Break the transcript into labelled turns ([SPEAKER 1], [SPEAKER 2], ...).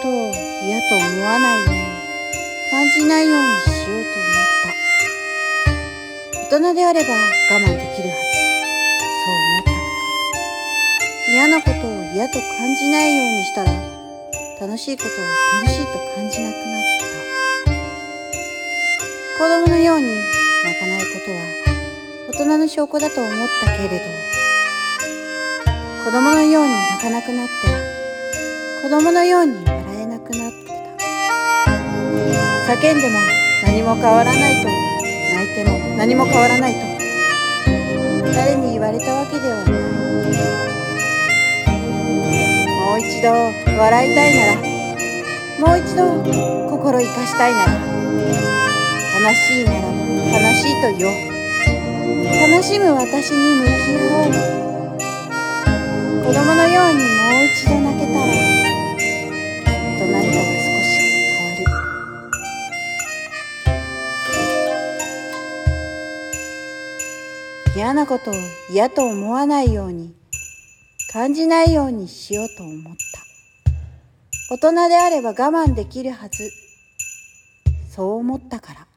[SPEAKER 1] ことを嫌と思わないように、感じないようにしようと思った。大人であれば我慢できるはず。そう思ったから。嫌なことを嫌と感じないようにしたら、楽しいことを楽しいと感じなくなった。子供のように泣かないことは大人の証拠だと思ったけれど、子供のように泣かなくなって、子供のように笑えなくなってた。叫んでも何も変わらないと、泣いても何も変わらないと、誰に言われたわけではない。もう一度笑いたいなら、もう一度心生かしたいなら、悲しいなら悲しいと言おう。悲しむ私に向き合おう。子供のようにもう一度泣けたら、きっと何かが少し変わる。嫌なことを嫌と思わないように、感じないようにしようと思った。大人であれば我慢できるはず。そう思ったから。